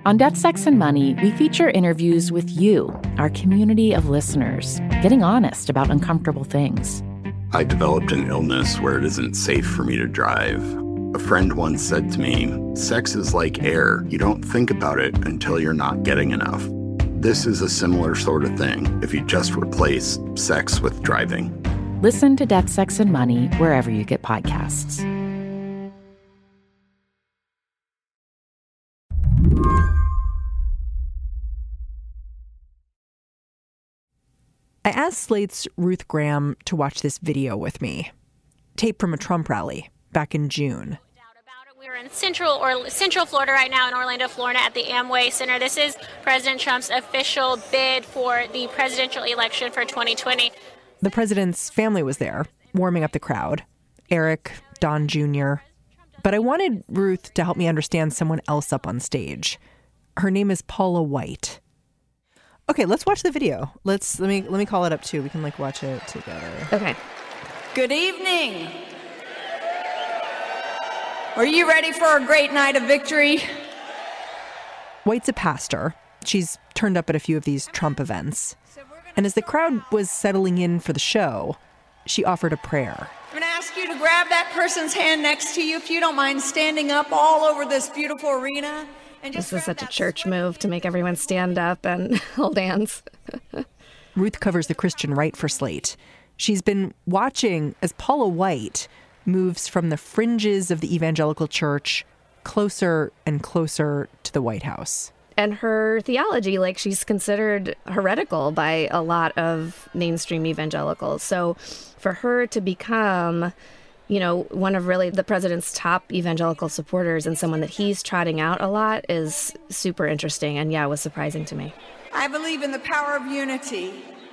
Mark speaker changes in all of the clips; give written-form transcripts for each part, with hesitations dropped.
Speaker 1: On Death, Sex, and Money, we feature interviews with you, our community of listeners, getting honest about uncomfortable things.
Speaker 2: I developed an illness where it isn't safe for me to drive. A friend once said to me, sex is like air. You don't think about it until you're not getting enough. This is a similar sort of thing if you just replace sex with driving.
Speaker 1: Listen to Death, Sex, and Money wherever you get podcasts.
Speaker 3: I asked Slate's Ruth Graham to watch this video with me. Tape from a Trump rally back in June.
Speaker 4: We're in Central Florida right now, in Orlando, Florida, at the Amway Center. This is President Trump's official bid for the presidential election for 2020.
Speaker 3: The president's family was there, warming up the crowd. Eric, Don Jr. But I wanted Ruth to help me understand someone else up on stage. Her name is Paula White. Okay, let's watch the video. Let me call it up too. We can watch it together.
Speaker 5: Okay.
Speaker 6: Good evening. Are you ready for a great night of victory?
Speaker 3: White's a pastor. She's turned up at a few of these Trump events. And as the crowd was settling in for the show, she offered a prayer.
Speaker 6: I'm going to ask you to grab that person's hand next to you, if you don't mind standing up all over this beautiful arena. And just
Speaker 5: this is such a church move to make everyone stand up and hold hands.
Speaker 3: Ruth covers the Christian right for Slate. She's been watching as Paula White moves from the fringes of the evangelical church closer and closer to the White House.
Speaker 5: And her theology, she's considered heretical by a lot of mainstream evangelicals. So for her to become, one of really the president's top evangelical supporters and someone that he's trotting out a lot is super interesting. And it was surprising to me.
Speaker 6: I believe in the power of unity.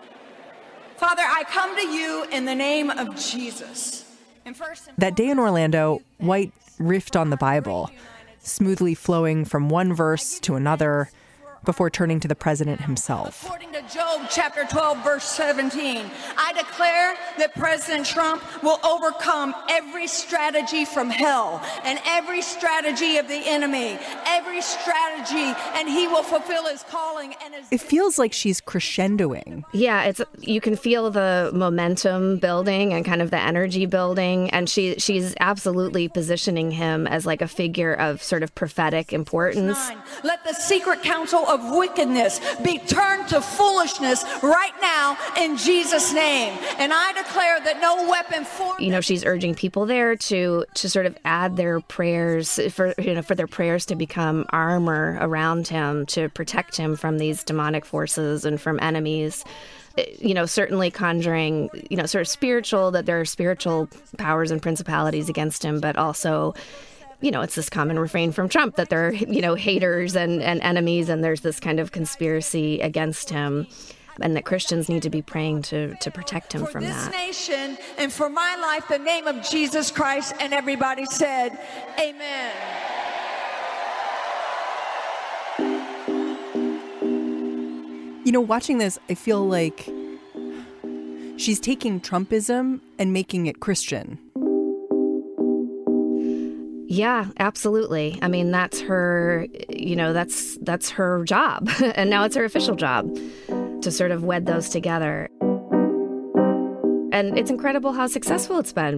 Speaker 6: Father, I come to you in the name of Jesus.
Speaker 3: That day in Orlando, White riffed on the Bible, smoothly flowing from one verse to another before turning to the president himself.
Speaker 6: According to Job chapter 12, verse 17, I declare that President Trump will overcome every strategy from hell and every strategy of the enemy, every strategy, and he will fulfill his calling.
Speaker 3: It feels like she's crescendoing.
Speaker 5: Yeah, you can feel the momentum building and kind of the energy building. And she's absolutely positioning him as a figure of sort of prophetic importance.
Speaker 6: Let the secret counsel of wickedness be turned to foolishness right now in Jesus' name. And I declare that no weapon formed.
Speaker 5: She's urging people there to sort of add their prayers for their prayers to become armor around him to protect him from these demonic forces and from enemies. Certainly conjuring, sort of spiritual, that there are spiritual powers and principalities against him, but also it's this common refrain from Trump that there are, haters and enemies, and there's this kind of conspiracy against him, and that Christians need to be praying to protect him from that.
Speaker 6: For this nation and for my life, the name of Jesus Christ, and everybody said, amen.
Speaker 3: Watching this, I feel like she's taking Trumpism and making it Christian.
Speaker 5: Yeah, absolutely. I mean, that's her, that's her job. And now it's her official job to sort of wed those together. And it's incredible how successful it's been.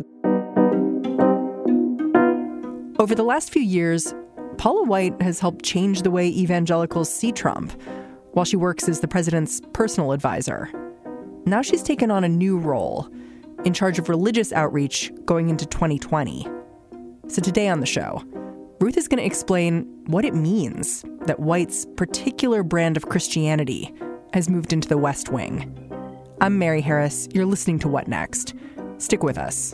Speaker 3: Over the last few years, Paula White has helped change the way evangelicals see Trump while she works as the president's personal advisor. Now she's taken on a new role, in charge of religious outreach going into 2020. So today on the show, Ruth is going to explain what it means that White's particular brand of Christianity has moved into the West Wing. I'm Mary Harris. You're listening to What Next? Stick with us.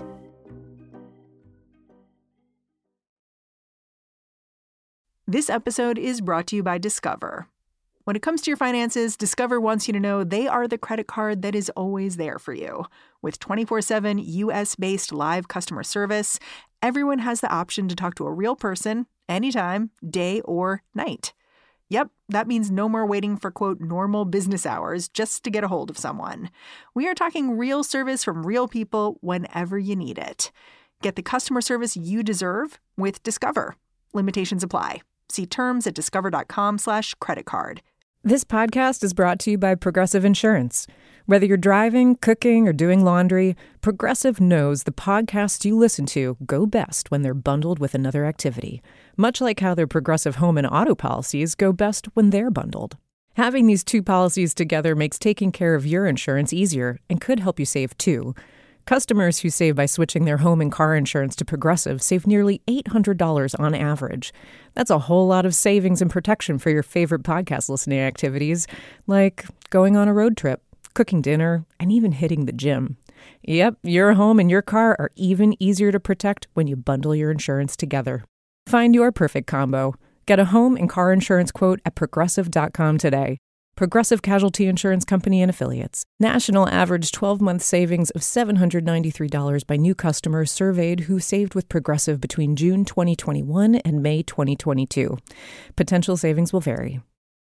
Speaker 3: This episode is brought to you by Discover. When it comes to your finances, Discover wants you to know they are the credit card that is always there for you. With 24/7 U.S.-based live customer service, everyone has the option to talk to a real person anytime, day or night. Yep, that means no more waiting for, quote, normal business hours just to get a hold of someone. We are talking real service from real people whenever you need it. Get the customer service you deserve with Discover. Limitations apply. See terms at discover.com/creditcard.
Speaker 7: This podcast is brought to you by Progressive Insurance. Whether you're driving, cooking, or doing laundry, Progressive knows the podcasts you listen to go best when they're bundled with another activity, much like how their Progressive home and auto policies go best when they're bundled. Having these two policies together makes taking care of your insurance easier and could help you save too. Customers who save by switching their home and car insurance to Progressive save nearly $800 on average. That's a whole lot of savings and protection for your favorite podcast listening activities, like going on a road trip, cooking dinner, and even hitting the gym. Yep, your home and your car are even easier to protect when you bundle your insurance together. Find your perfect combo. Get a home and car insurance quote at Progressive.com today. Progressive Casualty Insurance Company and Affiliates. National average 12-month savings of $793 by new customers surveyed who saved with Progressive between June 2021 and May 2022. Potential savings will vary.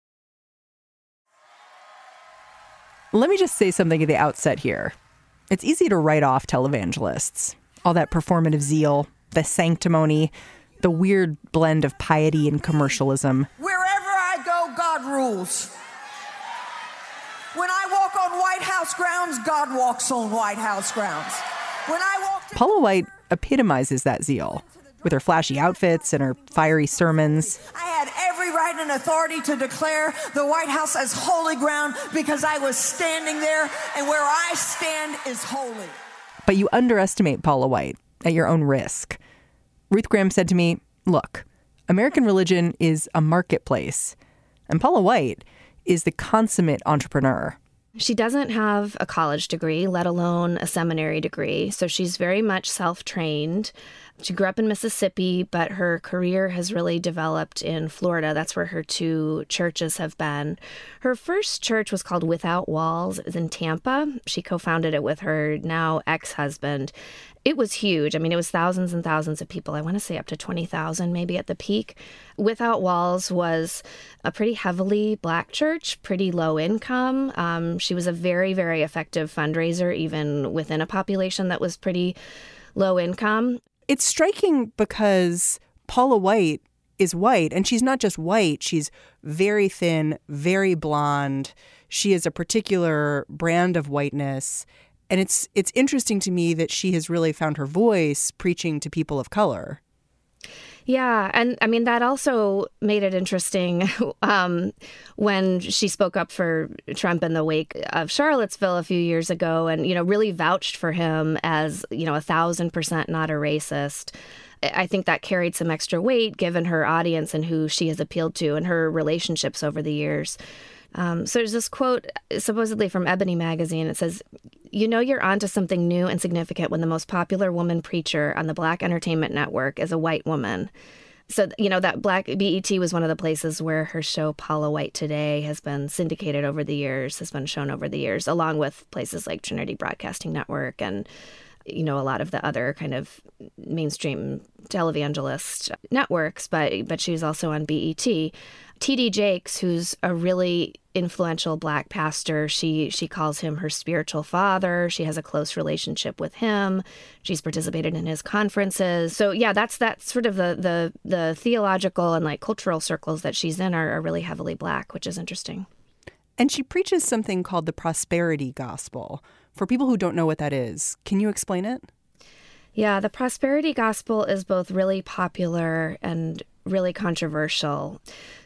Speaker 3: Let me just say something at the outset here. It's easy to write off televangelists. All that performative zeal, the sanctimony, the weird blend of piety and commercialism.
Speaker 6: Wherever I go, God rules. When I walk on White House grounds, God walks on White House grounds. When I walk
Speaker 3: Paula White epitomizes that zeal with her flashy outfits and her fiery sermons.
Speaker 6: I had every right and authority to declare the White House as holy ground because I was standing there, and where I stand is holy.
Speaker 3: But you underestimate Paula White at your own risk. Ruth Graham said to me, look, American religion is a marketplace, and Paula White is the consummate entrepreneur.
Speaker 5: She doesn't have a college degree, let alone a seminary degree, so she's very much self-trained. She grew up in Mississippi, but her career has really developed in Florida. That's where her two churches have been. Her first church was called Without Walls. It was in Tampa. She co-founded it with her now ex-husband. It was huge. I mean, it was thousands and thousands of people. I want to say up to 20,000 maybe at the peak. Without Walls was a pretty heavily Black church, pretty low income. She was a very, very effective fundraiser, even within a population that was pretty low income.
Speaker 3: It's striking because Paula White is white, and she's not just white. She's very thin, very blonde. She is a particular brand of whiteness. And it's interesting to me that she has really found her voice preaching to people of color.
Speaker 5: Yeah. And I mean, that also made it interesting when she spoke up for Trump in the wake of Charlottesville a few years ago and, you know, really vouched for him as, you know, 1,000% not a racist. I think that carried some extra weight given her audience and who she has appealed to and her relationships over the years. So there's this quote supposedly from Ebony magazine. It says, "You know you're onto something new and significant when the most popular woman preacher on the Black Entertainment Network is a white woman." So, you know, that Black BET was one of the places where her show Paula White Today has been syndicated over the years, has been shown over the years, along with places like Trinity Broadcasting Network and, you know, a lot of the other kind of mainstream televangelist networks. But she was also on BET. T.D. Jakes, who's a really influential Black pastor, she calls him her spiritual father. She has a close relationship with him. She's participated in his conferences. So yeah, that's sort of the theological and like cultural circles that she's in are really heavily Black, which is interesting.
Speaker 3: And she preaches something called the prosperity gospel. For people who don't know what that is, can you explain it?
Speaker 5: Yeah, the prosperity gospel is both really popular and really controversial.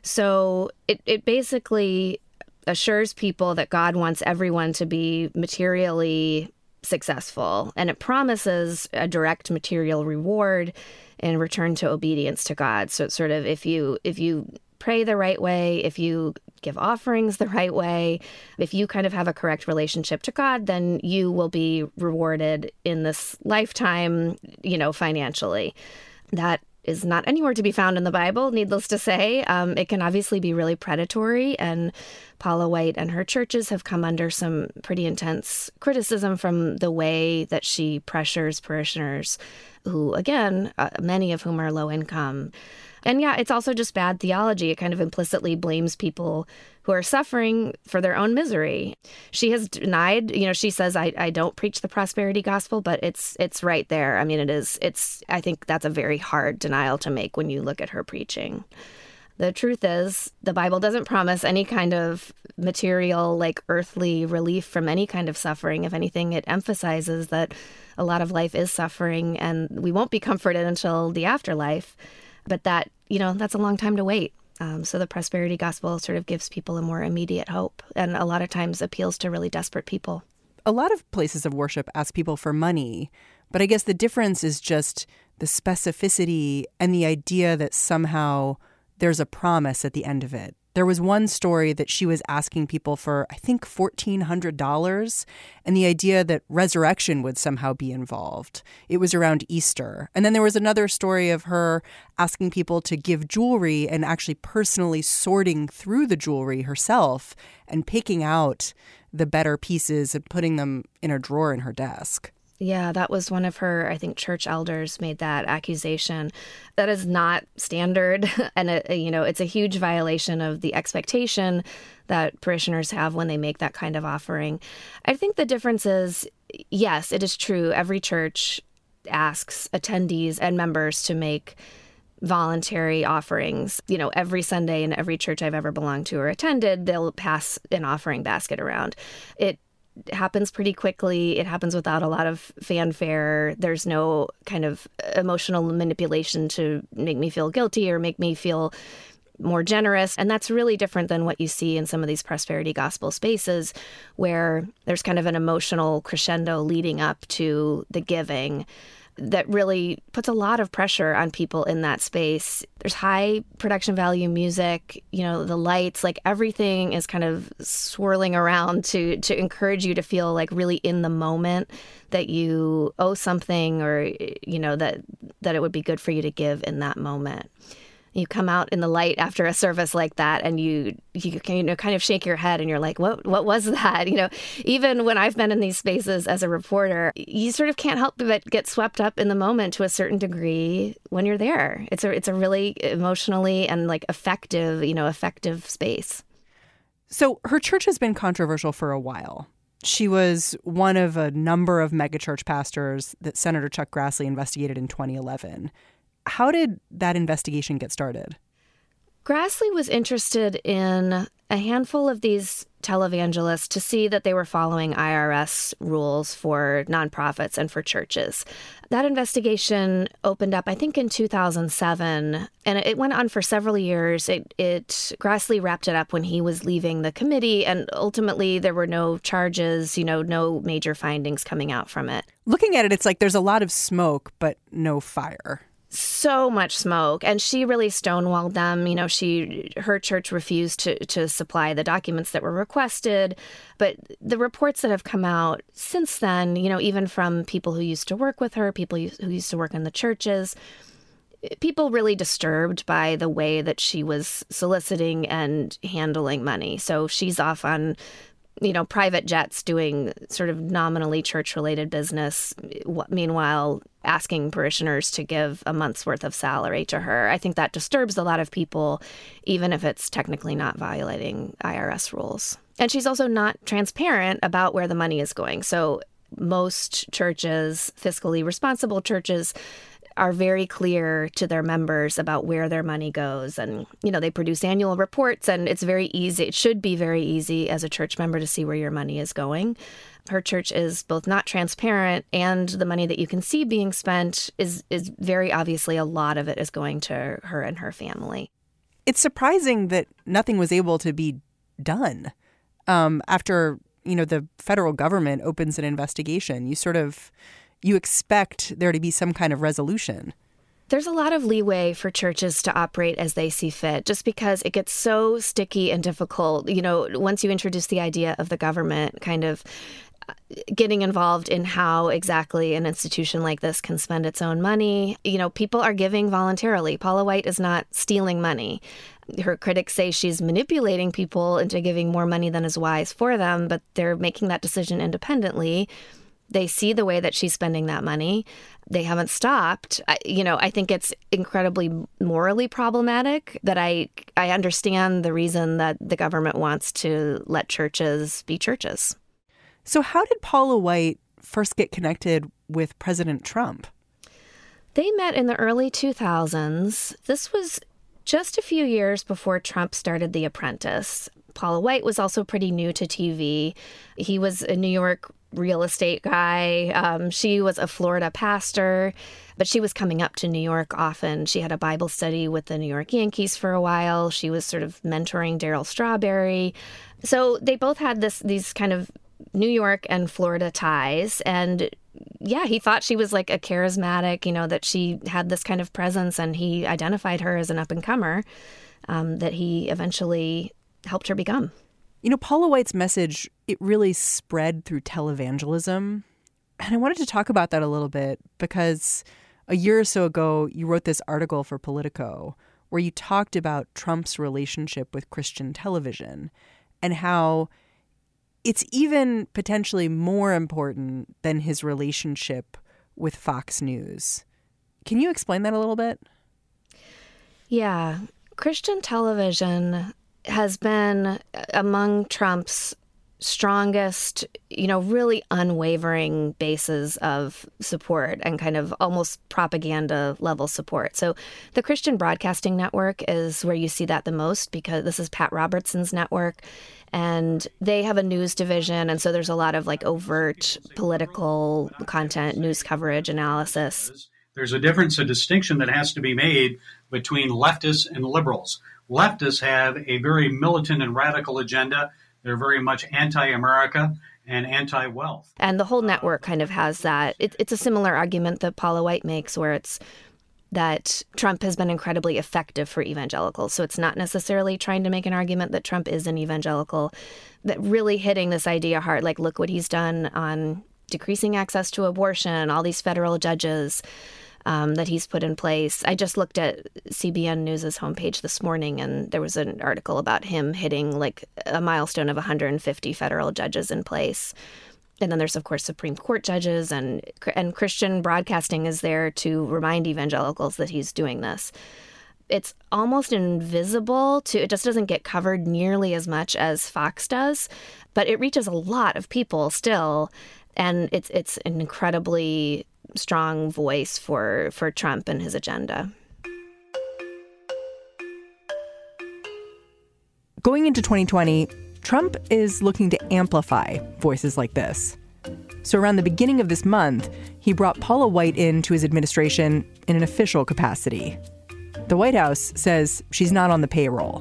Speaker 5: So it basically assures people that God wants everyone to be materially successful, and it promises a direct material reward in return to obedience to God. So it's sort of if you pray the right way, if you give offerings the right way, if you kind of have a correct relationship to God, then you will be rewarded in this lifetime, you know, financially. That is not anywhere to be found in the Bible, needless to say. It can obviously be really predatory, and Paula White and her churches have come under some pretty intense criticism from the way that she pressures parishioners who, again, many of whom are low income. And yeah, it's also just bad theology. It kind of implicitly blames people who are suffering for their own misery. She has denied, you know, she says, I don't preach the prosperity gospel, but it's right there. I mean, I think that's a very hard denial to make when you look at her preaching. The truth is, the Bible doesn't promise any kind of material, like earthly relief from any kind of suffering. If anything, it emphasizes that a lot of life is suffering and we won't be comforted until the afterlife. But that, that's a long time to wait. So the prosperity gospel sort of gives people a more immediate hope and a lot of times appeals to really desperate people.
Speaker 3: A lot of places of worship ask people for money, but I guess the difference is just the specificity and the idea that somehow there's a promise at the end of it. There was one story that she was asking people for, I think, $1,400, and the idea that resurrection would somehow be involved. It was around Easter. And then there was another story of her asking people to give jewelry and actually personally sorting through the jewelry herself and picking out the better pieces and putting them in a drawer in her desk.
Speaker 5: Yeah, that was one of her, I think, church elders made that accusation. That is not standard. And, it's a huge violation of the expectation that parishioners have when they make that kind of offering. I think the difference is, yes, it is true. Every church asks attendees and members to make voluntary offerings. Every Sunday in every church I've ever belonged to or attended, they'll pass an offering basket around. It happens pretty quickly. It happens without a lot of fanfare. There's no kind of emotional manipulation to make me feel guilty or make me feel more generous. And that's really different than what you see in some of these prosperity gospel spaces where there's kind of an emotional crescendo leading up to the giving that really puts a lot of pressure on people in that space. There's high production value music, the lights, like everything is kind of swirling around to encourage you to feel like really in the moment that you owe something or, that it would be good for you to give in that moment. You come out in the light after a service like that and you kind of shake your head and you're like, what was that? Even when I've been in these spaces as a reporter, you sort of can't help but get swept up in the moment to a certain degree when you're there. It's a really emotionally and effective space.
Speaker 3: So her church has been controversial for a while. She was one of a number of megachurch pastors that Senator Chuck Grassley investigated in 2011. How did that investigation get started?
Speaker 5: Grassley was interested in a handful of these televangelists to see that they were following IRS rules for nonprofits and for churches. That investigation opened up, I think, in 2007, and it went on for several years. Grassley wrapped it up when he was leaving the committee, and ultimately there were no charges, no major findings coming out from it.
Speaker 3: Looking at it, it's like there's a lot of smoke, but no fire.
Speaker 5: So much smoke. And she really stonewalled them. Her church refused to supply the documents that were requested. But the reports that have come out since then, even from people who used to work with her, people who used to work in the churches, people really disturbed by the way that she was soliciting and handling money. So she's off on private jets doing sort of nominally church-related business, meanwhile asking parishioners to give a month's worth of salary to her. I think that disturbs a lot of people, even if it's technically not violating IRS rules. And she's also not transparent about where the money is going. So most churches, fiscally responsible churches, are very clear to their members about where their money goes. And, they produce annual reports, and it's very easy. It should be very easy as a church member to see where your money is going. Her church is both not transparent, and the money that you can see being spent is very obviously a lot of it is going to her and her family.
Speaker 3: It's surprising that nothing was able to be done after, the federal government opens an investigation. You expect there to be some kind of resolution.
Speaker 5: There's a lot of leeway for churches to operate as they see fit, just because it gets so sticky and difficult. Once you introduce the idea of the government kind of getting involved in how exactly an institution like this can spend its own money, people are giving voluntarily. Paula White is not stealing money. Her critics say she's manipulating people into giving more money than is wise for them, but they're making that decision independently. They see the way that she's spending that money. They haven't stopped. I think it's incredibly morally problematic, but I understand the reason that the government wants to let churches be churches.
Speaker 3: So how did Paula White first get connected with President Trump?
Speaker 5: They met in the early 2000s. This was just a few years before Trump started The Apprentice. Paula White was also pretty new to TV. He was a New York real estate guy. She was a Florida pastor, but she was coming up to New York often. She had a Bible study with the New York Yankees for a while. She was sort of mentoring Darryl Strawberry. So they both had these kind of New York and Florida ties. And yeah, he thought she was like a charismatic, that she had this kind of presence, and he identified her as an up-and-comer that he eventually helped her become.
Speaker 3: Paula White's message, it really spread through televangelism. And I wanted to talk about that a little bit because a year or so ago, you wrote this article for Politico where you talked about Trump's relationship with Christian television and how it's even potentially more important than his relationship with Fox News. Can you explain that a little bit?
Speaker 5: Yeah. Christian television has been among Trump's strongest, really unwavering bases of support and kind of almost propaganda level support. So the Christian Broadcasting Network is where you see that the most, because this is Pat Robertson's network, and they have a news division. And so there's a lot of like overt political content, news coverage, analysis.
Speaker 8: There's a distinction that has to be made between leftists and liberals. Leftists have a very militant and radical agenda. They're very much anti-America and anti-wealth.
Speaker 5: And the whole network kind of has that. It's a similar argument that Paula White makes, where it's that Trump has been incredibly effective for evangelicals. So it's not necessarily trying to make an argument that Trump is an evangelical, but really hitting this idea hard, like, look what he's done on decreasing access to abortion, all these federal judges that he's put in place. I just looked at CBN News' homepage this morning, and there was an article about him hitting like a milestone of 150 federal judges in place. And then there's, of course, Supreme Court judges, and Christian Broadcasting is there to remind evangelicals that he's doing this. It's almost invisible it just doesn't get covered nearly as much as Fox does, but it reaches a lot of people still. And it's an incredibly strong voice for Trump and his agenda.
Speaker 3: Going into 2020, Trump is looking to amplify voices like this. So around the beginning of this month, he brought Paula White into his administration in an official capacity. The White House says she's not on the payroll.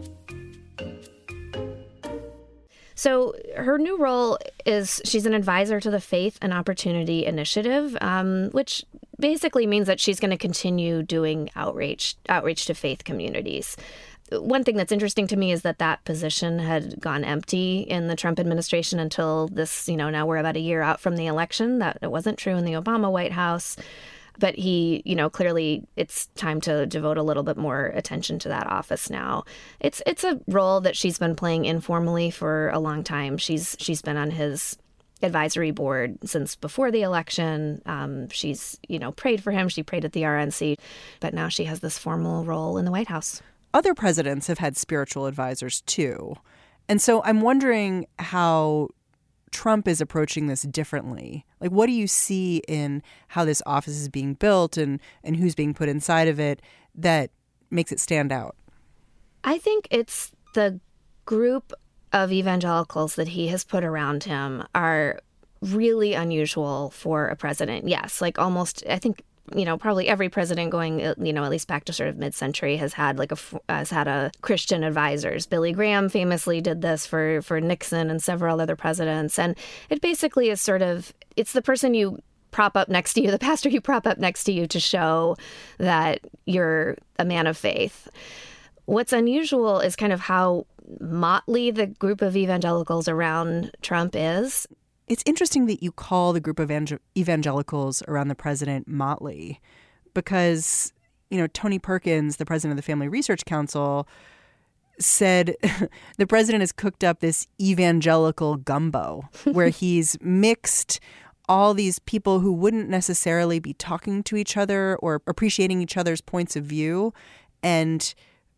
Speaker 5: So her new role is she's an advisor to the Faith and Opportunity Initiative, which basically means that she's going to continue doing outreach to faith communities. One thing that's interesting to me is that position had gone empty in the Trump administration until this, now we're about a year out from the election. That it wasn't true in the Obama White House. But he, clearly it's time to devote a little bit more attention to that office now. It's a role that she's been playing informally for a long time. She's been on his advisory board since before the election. She's, prayed for him. She prayed at the RNC. But now she has this formal role in the White House.
Speaker 3: Other presidents have had spiritual advisors, too. And so I'm wondering how Trump is approaching this differently. Like, what do you see in how this office is being built and who's being put inside of it that makes it stand out?
Speaker 5: I think it's the group of evangelicals that he has put around him are really unusual for a president. Yes, like almost, I think, probably every president going, at least back to sort of mid-century has had a Christian advisors. Billy Graham famously did this for Nixon and several other presidents. And it basically is it's the person you prop up next to you, the pastor you prop up next to you to show that you're a man of faith. What's unusual is kind of how motley the group of evangelicals around Trump is.
Speaker 3: It's interesting that you call the group of evangelicals around the president motley because, Tony Perkins, the president of the Family Research Council, said the president has cooked up this evangelical gumbo where he's mixed all these people who wouldn't necessarily be talking to each other or appreciating each other's points of view. And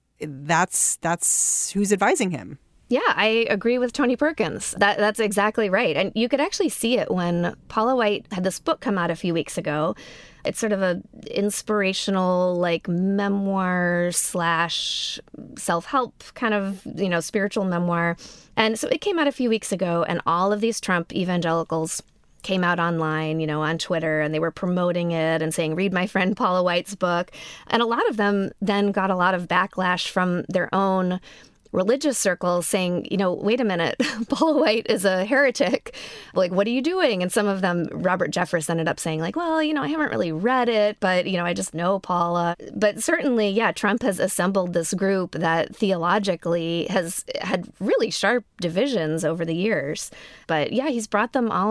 Speaker 3: that's who's advising him.
Speaker 5: Yeah, I agree with Tony Perkins. That's exactly right. And you could actually see it when Paula White had this book come out a few weeks ago It's sort of a inspirational, like, memoir / self-help kind of, spiritual memoir. And so it came out a few weeks ago, and all of these Trump evangelicals came out online, on Twitter, and they were promoting it and saying, read my friend Paula White's book. And a lot of them then got a lot of backlash from their own religious circles saying, wait a minute, Paula White is a heretic. Like, what are you doing? And some of them, Robert Jeffress ended up saying, like, well, I haven't really read it, but, I just know Paula. But certainly, yeah, Trump has assembled this group that theologically has had really sharp divisions over the years. But yeah, he's brought them all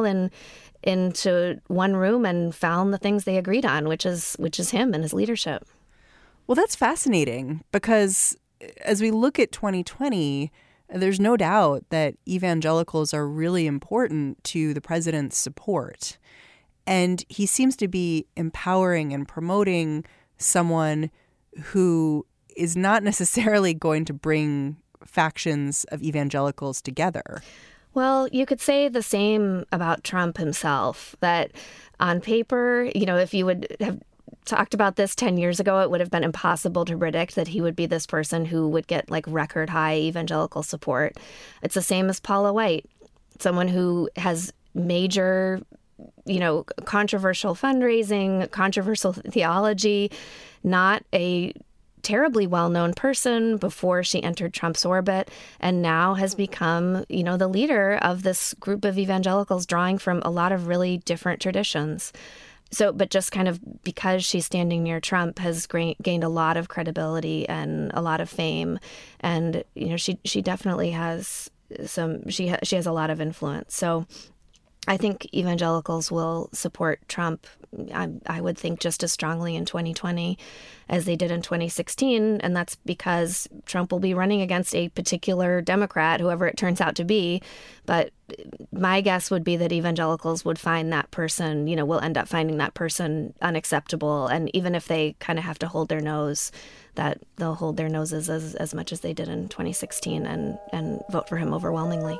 Speaker 5: into one room and found the things they agreed on, which is him and his leadership.
Speaker 3: Well, that's fascinating, because as we look at 2020, there's no doubt that evangelicals are really important to the president's support. And he seems to be empowering and promoting someone who is not necessarily going to bring factions of evangelicals together.
Speaker 5: Well, you could say the same about Trump himself, that on paper, if you would have talked about this 10 years ago, it would have been impossible to predict that he would be this person who would get like record high evangelical support. It's the same as Paula White, someone who has major, controversial fundraising, controversial theology, not a terribly well-known person before she entered Trump's orbit, and now has become, the leader of this group of evangelicals drawing from a lot of really different traditions. So, but just kind of because she's standing near Trump has gained a lot of credibility and a lot of fame. And, she definitely has she has a lot of influence. So I think evangelicals will support Trump, I would think, just as strongly in 2020 as they did in 2016. And that's because Trump will be running against a particular Democrat, whoever it turns out to be. But my guess would be that evangelicals would find that person, will end up finding that person unacceptable. And even if they kind of have to hold their nose, that they'll hold their noses as much as they did in 2016 and vote for him overwhelmingly.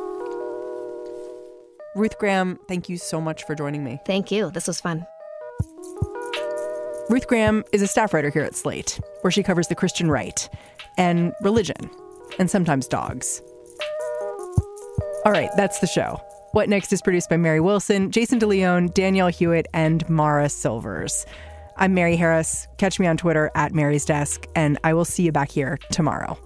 Speaker 3: Ruth Graham, thank you so much for joining me.
Speaker 5: Thank you. This was fun.
Speaker 3: Ruth Graham is a staff writer here at Slate, where she covers the Christian right and religion and sometimes dogs. All right, that's the show. What Next is produced by Mary Wilson, Jason DeLeon, Danielle Hewitt, and Mara Silvers. I'm Mary Harris. Catch me on Twitter at Mary's Desk, and I will see you back here tomorrow.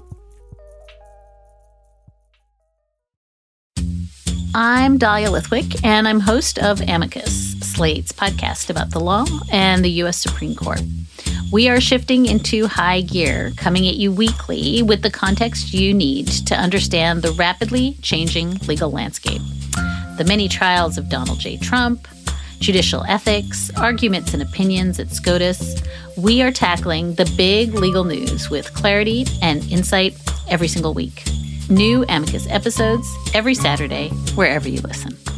Speaker 1: I'm Dahlia Lithwick, and I'm host of Amicus, Slate's podcast about the law and the U.S. Supreme Court. We are shifting into high gear, coming at you weekly with the context you need to understand the rapidly changing legal landscape. The many trials of Donald J. Trump, judicial ethics, arguments and opinions at SCOTUS. We are tackling the big legal news with clarity and insight every single week. New Amicus episodes every Saturday, wherever you listen.